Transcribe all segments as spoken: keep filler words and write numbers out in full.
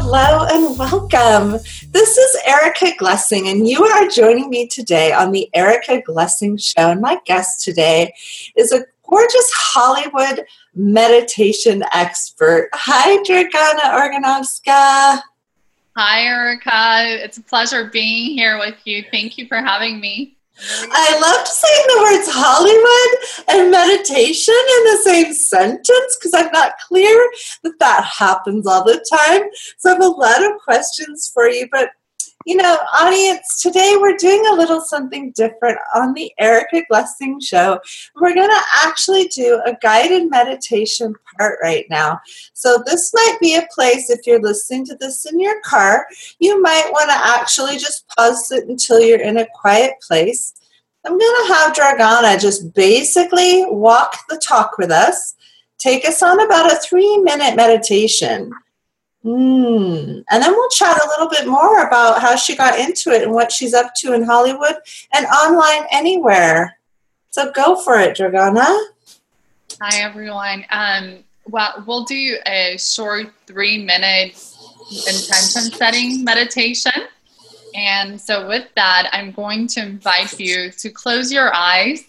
Hello and welcome. This is Erica Glessing, and you are joining me today on the Erica Glessing Show. And my guest today is a gorgeous Hollywood meditation expert. Hi, Dragana Organovska. Hi, Erica. It's a pleasure being here with you. Thank you for having me. I loved saying the words Hollywood and meditation in the same sentence because I'm not clear that that happens all the time. So I have a lot of questions for you. But, you know, audience, today we're doing a little something different on the Erica Glessing Show. We're going to actually do a guided meditation part right now. So this might be a place, if you're listening to this in your car, you might want to actually just pause it until you're in a quiet place. I'm going to have Dragana just basically walk the talk with us, take us on about a three-minute meditation. Mm. And then we'll chat a little bit more about how she got into it and what she's up to in Hollywood and online anywhere. So go for it, Dragana. Hi, everyone. Um, well, we'll do a short three-minute intention setting meditation. And so with that, I'm going to invite you to close your eyes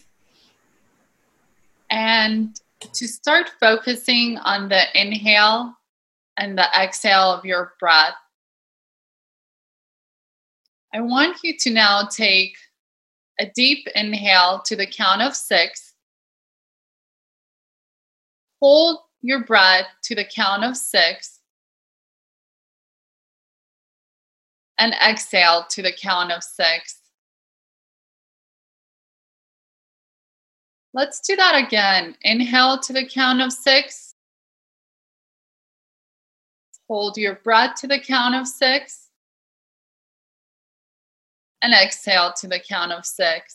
and to start focusing on the inhale and the exhale of your breath. I want you to now take a deep inhale to the count of six. Hold your breath to the count of six. And exhale to the count of six. Let's do that again. Inhale to the count of six. Hold your breath to the count of six. And exhale to the count of six.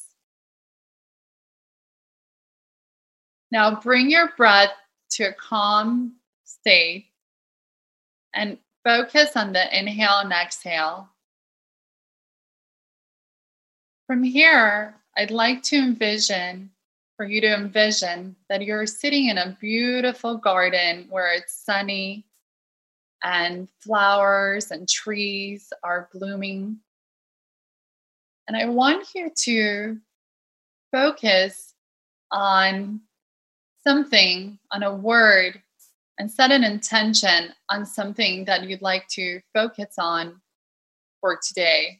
Now bring your breath to a calm state and focus on the inhale and exhale. From here, I'd like to envision, for you to envision, that you're sitting in a beautiful garden where it's sunny and flowers and trees are blooming. And I want you to focus on something, on a word, and set an intention on something that you'd like to focus on for today.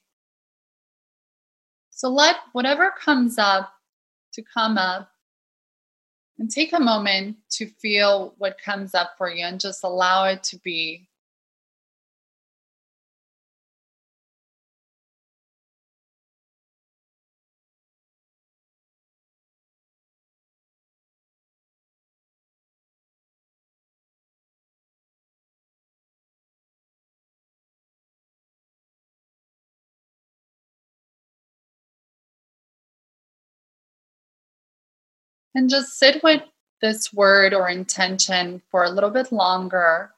So let whatever comes up to come up, and take a moment to feel what comes up for you and just allow it to be. And just sit with this word or intention for a little bit longer.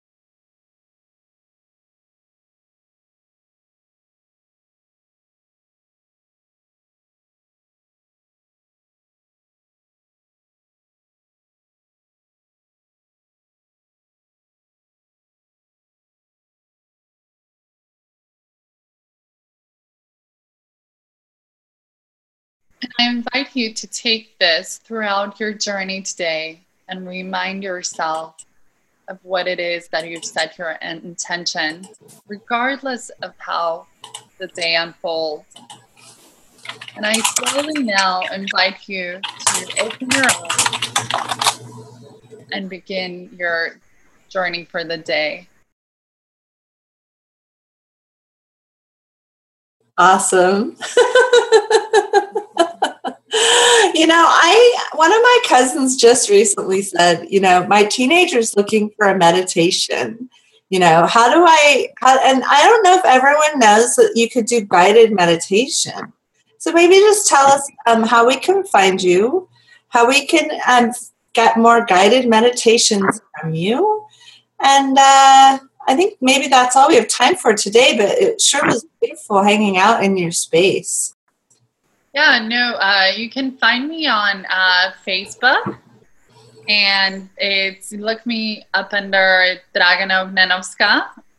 And I invite you to take this throughout your journey today and remind yourself of what it is that you've set your intention, regardless of how the day unfolds. And I slowly now invite you to open your eyes and begin your journey for the day. Awesome. You know, I one of my cousins just recently said, you know, my teenager's looking for a meditation. You know, how do I, how, and I don't know if everyone knows that you could do guided meditation. So maybe just tell us um, how we can find you, how we can um, get more guided meditations from you. And uh, I think maybe that's all we have time for today, but it sure was beautiful hanging out in your space. Yeah, no, uh, you can find me on uh, Facebook, and it's, look me up under Dragana Organovska.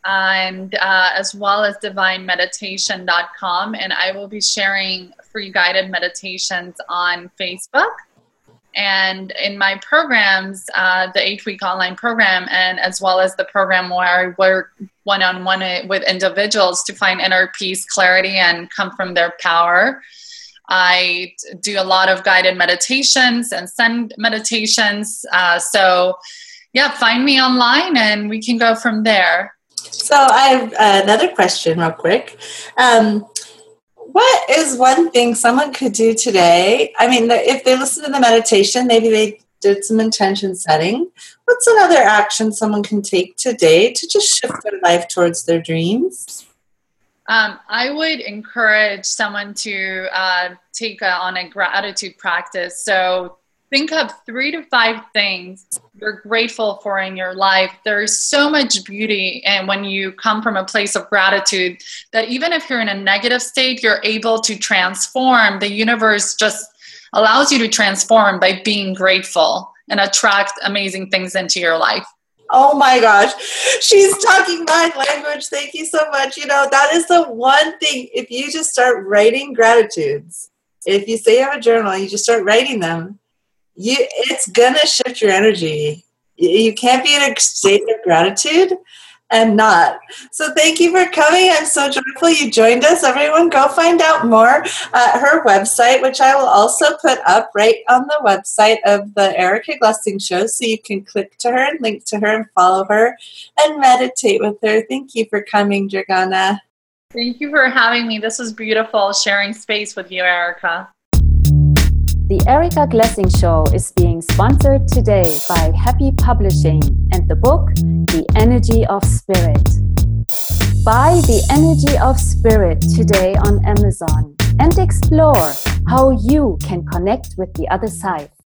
and uh, as well as divine meditation dot com. And I will be sharing free guided meditations on Facebook. And in my programs, uh, the eight-week online program, and as well as the program where I work one-on-one with individuals to find inner peace, clarity, and come from their power. I do a lot of guided meditations and sun meditations. Uh, so, yeah, find me online and we can go from there. So I have another question real quick. Um, What is one thing someone could do today? I mean, if they listen to the meditation, maybe they did some intention setting. What's another action someone can take today to just shift their life towards their dreams? Um, I would encourage someone to uh, take a, on a gratitude practice. So think of three to five things you're grateful for in your life. There's so much beauty, and when you come from a place of gratitude, that even if you're in a negative state, you're able to transform. The universe just allows you to transform by being grateful and attract amazing things into your life. Oh my gosh, she's talking my language. Thank you so much. You know, that is the one thing. If you just start writing gratitudes, if you say you have a journal and you just start writing them, You, it's going to shift your energy. You can't be in a state of gratitude and not. So thank you for coming. I'm so joyful you joined us. Everyone, go find out more at her website, which I will also put up right on the website of the Erica Glessing Show, so you can click to her and link to her and follow her and meditate with her. Thank you for coming, Dragana. Thank you for having me. This was beautiful, sharing space with you, Erica. The Erica Glessing Show is being sponsored today by Happy Publishing and the book, The Energy of Spirit. Buy The Energy of Spirit today on Amazon and explore how you can connect with the other side.